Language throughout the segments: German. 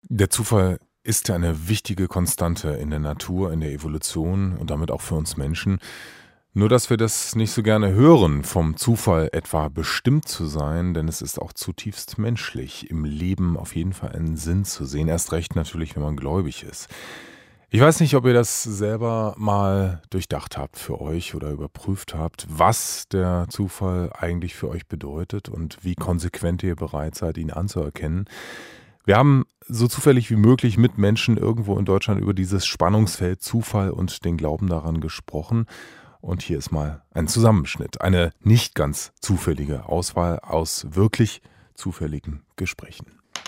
Der Zufall ist ja eine wichtige Konstante in der Natur, in der Evolution und damit auch für uns Menschen. Nur dass wir das nicht so gerne hören, vom Zufall etwa bestimmt zu sein, denn es ist auch zutiefst menschlich, im Leben auf jeden Fall einen Sinn zu sehen, erst recht natürlich, wenn man gläubig ist. Ich weiß nicht, ob ihr das selber mal durchdacht habt für euch oder überprüft habt, was der Zufall eigentlich für euch bedeutet und wie konsequent ihr bereit seid, ihn anzuerkennen. Wir haben so zufällig wie möglich mit Menschen irgendwo in Deutschland über dieses Spannungsfeld Zufall und den Glauben daran gesprochen. Und hier ist mal ein Zusammenschnitt, eine nicht ganz zufällige Auswahl aus wirklich zufälligen Gesprächen.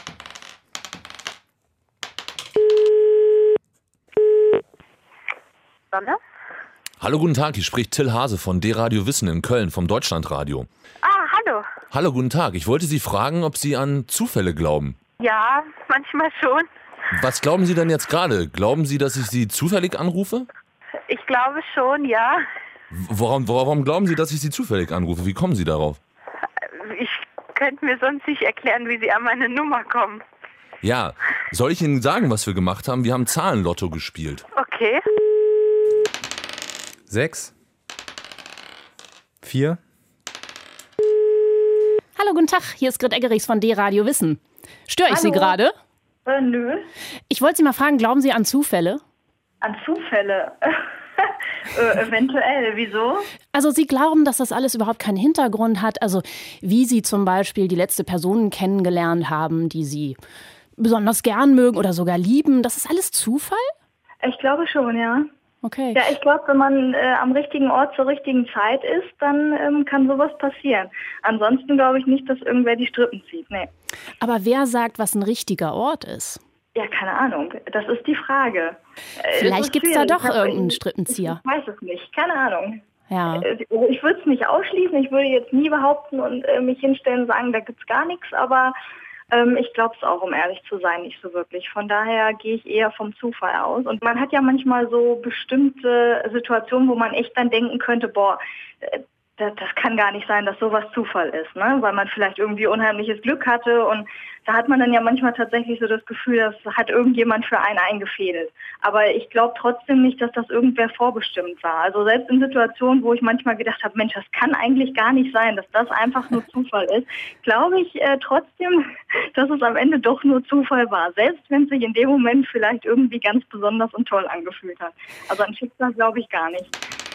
Sonne? Hallo, guten Tag, hier spricht Till Hase von D-Radio Wissen in Köln vom Deutschlandradio. Hallo. Hallo, guten Tag. Ich wollte Sie fragen, ob Sie an Zufälle glauben. Ja, manchmal schon. Was glauben Sie denn jetzt gerade? Glauben Sie, dass ich Sie zufällig anrufe? Ich glaube schon, ja. Warum glauben Sie, dass ich Sie zufällig anrufe? Wie kommen Sie darauf? Ich könnte mir sonst nicht erklären, wie Sie an meine Nummer kommen. Ja, soll ich Ihnen sagen, was wir gemacht haben? Wir haben Zahlenlotto gespielt. Okay. 6, 4. Hallo, guten Tag, hier ist Grit Eggerichs von D-Radio Wissen. Störe ich Sie gerade? Nö. Ich wollte Sie mal fragen, glauben Sie an Zufälle? An Zufälle? Eventuell. Wieso? Also Sie glauben, dass das alles überhaupt keinen Hintergrund hat? Also wie Sie zum Beispiel die letzte Person kennengelernt haben, die Sie besonders gern mögen oder sogar lieben. Das ist alles Zufall? Ich glaube schon, ja. Okay. Ja, ich glaube, wenn man am richtigen Ort zur richtigen Zeit ist, dann kann sowas passieren. Ansonsten glaube ich nicht, dass irgendwer die Strippen zieht. Nee. Aber wer sagt, was ein richtiger Ort ist? Ja, keine Ahnung. Das ist die Frage. Vielleicht gibt es da doch irgendeinen Ich Strippenzieher. weiß es nicht. Keine Ahnung. Ja. Ich würde es nicht ausschließen. Ich würde jetzt nie behaupten und mich hinstellen und sagen, da gibt's gar nichts. Aber ich glaube es auch, um ehrlich zu sein, nicht so wirklich. Von daher gehe ich eher vom Zufall aus. Und man hat ja manchmal so bestimmte Situationen, wo man echt dann denken könnte, boah, das kann gar nicht sein, dass sowas Zufall ist, ne? Weil man vielleicht irgendwie unheimliches Glück hatte und da hat man dann ja manchmal tatsächlich so das Gefühl, das hat irgendjemand für einen eingefädelt. Aber ich glaube trotzdem nicht, dass das irgendwer vorbestimmt war. Also selbst in Situationen, wo ich manchmal gedacht habe, Mensch, das kann eigentlich gar nicht sein, dass das einfach nur Zufall ist, glaube ich trotzdem, dass es am Ende doch nur Zufall war. Selbst wenn es sich in dem Moment vielleicht irgendwie ganz besonders und toll angefühlt hat. Also an Schicksal glaube ich gar nicht.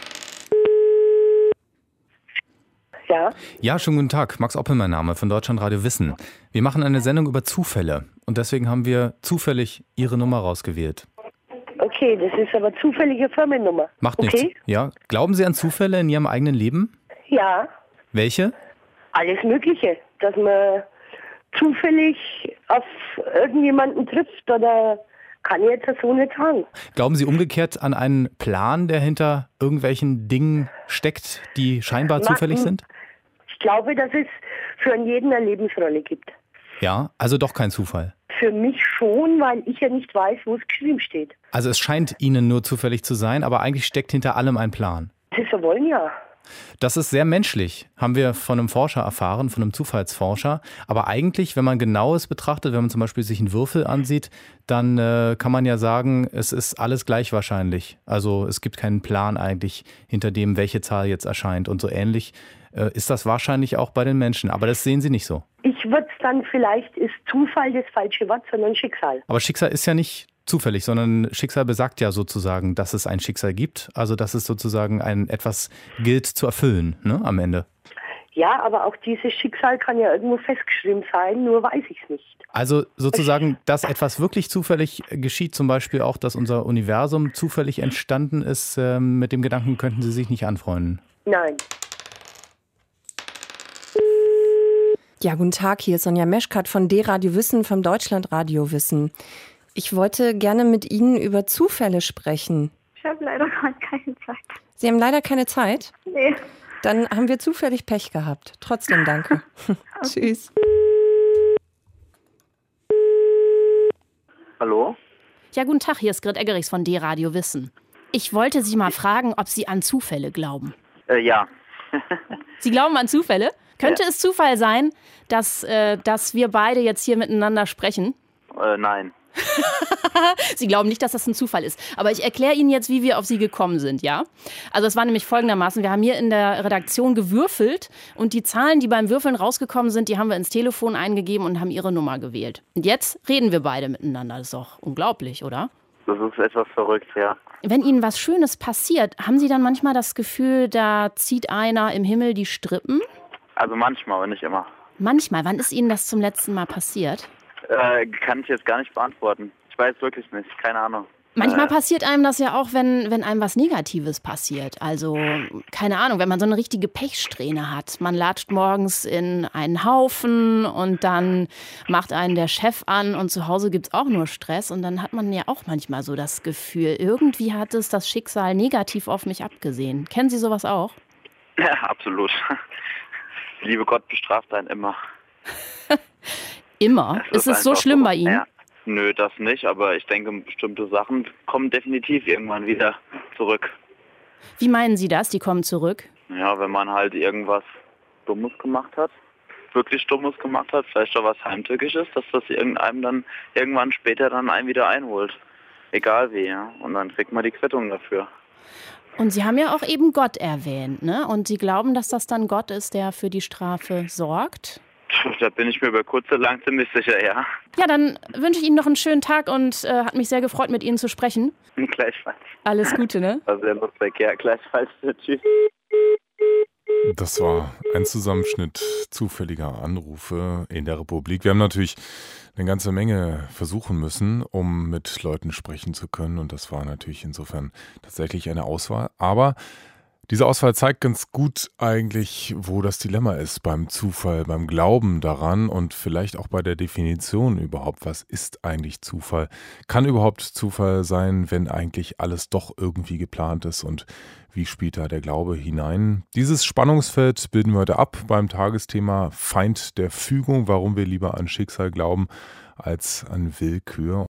Ja? Ja, schönen guten Tag. Max Oppel, mein Name, von Deutschlandradio Wissen. Wir machen eine Sendung über Zufälle und deswegen haben wir zufällig Ihre Nummer rausgewählt. Okay, das ist aber zufällige Firmennummer. Macht nichts. Okay. Ja. Glauben Sie an Zufälle in Ihrem eigenen Leben? Ja, Welche? alles Mögliche. Dass man zufällig auf irgendjemanden trifft oder kann ich jetzt so nicht sagen. Glauben Sie umgekehrt an einen Plan, der hinter irgendwelchen Dingen steckt, die scheinbar zufällig sind? Ich glaube, dass es für jeden eine Lebensrolle gibt. Ja, also doch kein Zufall. Für mich schon, weil ich ja nicht weiß, wo es geschrieben steht. Also es scheint Ihnen nur zufällig zu sein, aber eigentlich steckt hinter allem ein Plan. Sie so wollen ja. Das ist sehr menschlich, haben wir von einem Forscher erfahren, von einem Zufallsforscher. Aber eigentlich, wenn man genaues betrachtet, wenn man zum Beispiel sich einen Würfel ansieht, dann kann man ja sagen, es ist alles gleich wahrscheinlich. Also es gibt keinen Plan eigentlich hinter dem, welche Zahl jetzt erscheint. Und so ähnlich ist das wahrscheinlich auch bei den Menschen. Aber das sehen Sie nicht so. Ich würde es dann, vielleicht ist Zufall das falsche Wort, sondern Schicksal. Aber Schicksal ist ja nicht zufällig, sondern Schicksal besagt ja sozusagen, dass es ein Schicksal gibt. Also dass es sozusagen etwas gilt zu erfüllen, ne, am Ende. Ja, aber auch dieses Schicksal kann ja irgendwo festgeschrieben sein, nur weiß ich es nicht. Also sozusagen, dass etwas wirklich zufällig geschieht, zum Beispiel auch, dass unser Universum zufällig entstanden ist, mit dem Gedanken könnten Sie sich nicht anfreunden. Nein. Ja, guten Tag, hier ist Sonja Meschkat von D-Radio Wissen, vom Deutschlandradio Wissen. Ich wollte gerne mit Ihnen über Zufälle sprechen. Ich habe leider gerade keine Zeit. Sie haben leider keine Zeit? Nee. Dann haben wir zufällig Pech gehabt. Trotzdem danke. Tschüss. Hallo? Ja, guten Tag, hier ist Grit Eggerichs von D-Radio Wissen. Ich wollte Sie mal fragen, ob Sie an Zufälle glauben. Ja. Sie glauben an Zufälle? Könnte es Zufall sein, dass wir beide jetzt hier miteinander sprechen? Nein. Sie glauben nicht, dass das ein Zufall ist. Aber ich erkläre Ihnen jetzt, wie wir auf Sie gekommen sind, ja? Also es war nämlich folgendermaßen, wir haben hier in der Redaktion gewürfelt und die Zahlen, die beim Würfeln rausgekommen sind, die haben wir ins Telefon eingegeben und haben Ihre Nummer gewählt. Und jetzt reden wir beide miteinander. Das ist doch unglaublich, oder? Das ist etwas verrückt, ja. Wenn Ihnen was Schönes passiert, haben Sie dann manchmal das Gefühl, da zieht einer im Himmel die Strippen? Also manchmal, aber nicht immer. Manchmal. Wann ist Ihnen das zum letzten Mal passiert? Kann ich jetzt gar nicht beantworten. Ich weiß wirklich nicht, keine Ahnung. Manchmal passiert einem das ja auch, wenn einem was Negatives passiert. Also, keine Ahnung, wenn man so eine richtige Pechsträhne hat. Man latscht morgens in einen Haufen und dann macht einen der Chef an und zu Hause gibt's auch nur Stress. Und dann hat man ja auch manchmal so das Gefühl, irgendwie hat es das Schicksal negativ auf mich abgesehen. Kennen Sie sowas auch? Ja, absolut. Liebe Gott bestraft einen immer. Immer? Ist es so schlimm bei Ihnen? Ja. Nö, das nicht, aber ich denke, bestimmte Sachen kommen definitiv irgendwann wieder zurück. Wie meinen Sie das, die kommen zurück? Ja, wenn man halt irgendwas Dummes gemacht hat, wirklich Dummes gemacht hat, vielleicht auch was Heimtückisches, dass das irgendeinem dann irgendwann später dann einen wieder einholt. Egal wie, ja. Und dann kriegt man die Quittung dafür. Und Sie haben ja auch eben Gott erwähnt, ne? Und Sie glauben, dass das dann Gott ist, der für die Strafe sorgt? Da bin ich mir über kurz oder lang ziemlich sicher, ja. Ja, dann wünsche ich Ihnen noch einen schönen Tag und hat mich sehr gefreut, mit Ihnen zu sprechen. Gleichfalls. Alles Gute, ne? War sehr lustig, ja, gleichfalls. Tschüss. Das war ein Zusammenschnitt zufälliger Anrufe in der Republik. Wir haben natürlich eine ganze Menge versuchen müssen, um mit Leuten sprechen zu können. Und das war natürlich insofern tatsächlich eine Auswahl. Aber diese Auswahl zeigt ganz gut eigentlich, wo das Dilemma ist beim Zufall, beim Glauben daran und vielleicht auch bei der Definition überhaupt. Was ist eigentlich Zufall? Kann überhaupt Zufall sein, wenn eigentlich alles doch irgendwie geplant ist? Und wie spielt da der Glaube hinein? Dieses Spannungsfeld bilden wir heute ab beim Tagesthema Feind der Fügung, warum wir lieber an Schicksal glauben als an Willkür.